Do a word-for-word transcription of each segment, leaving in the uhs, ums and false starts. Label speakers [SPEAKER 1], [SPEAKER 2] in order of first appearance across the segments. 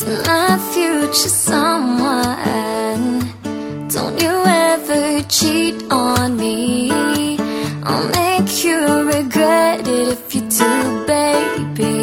[SPEAKER 1] to my future someone. Don't you ever cheat on me. I'll make you regret it if you do, baby.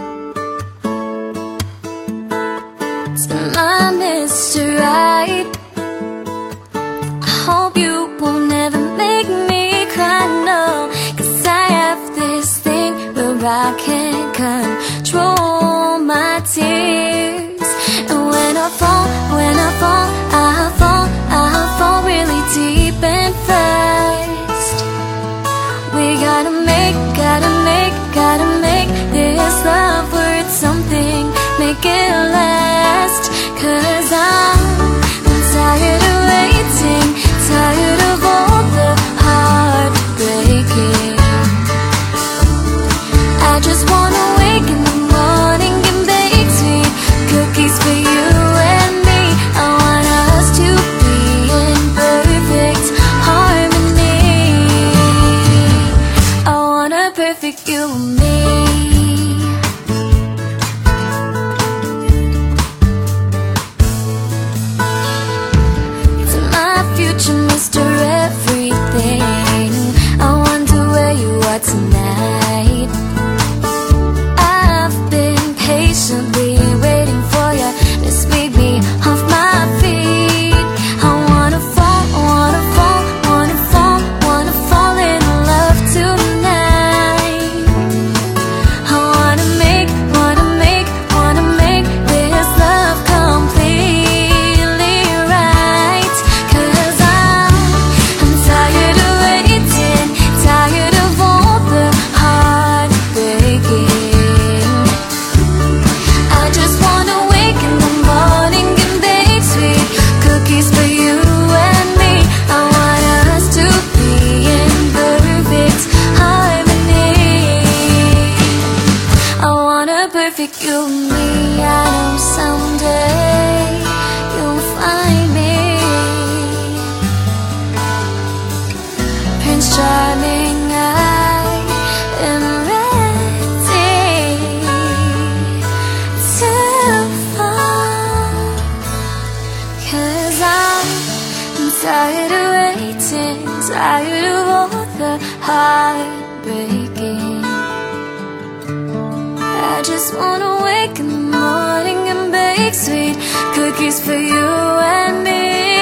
[SPEAKER 1] To my Mister Right, I hope you will never make me cry, no. Cause I have this thing where I can't control my tears. And when I fall, when I fall, I fall, I fall really deep and fast. We gotta make, gotta make, gotta make this love worth something, make it last. Cause I'm, I'm tired of waiting, tired of all the heartbreaking. I just wanna wake in the morning and bake sweet cookies for you and me. I want us to be in perfect harmony. I want a perfect you and me. To my future Mister Everything, I wonder where you are tonight. I've been patiently waiting for you to sweep me off my feet. I wanna fall, wanna fall, wanna fall, wanna fall in love tonight. I wanna make, wanna make, wanna make this love completely right. Cause I'm, I'm tired of waiting, tired of all the heartbreaking. I just wanna wake in the morning and bake sweet cookies for you and me. I want us to be in perfect harmony. I want a perfect you and me. I know someday you'll find me Prince Charming. I am ready to fall. Cause I'm, I'm tired of waiting, tired of all the heartbreaking. I just wanna wake in the morning and bake sweet cookies for you and me.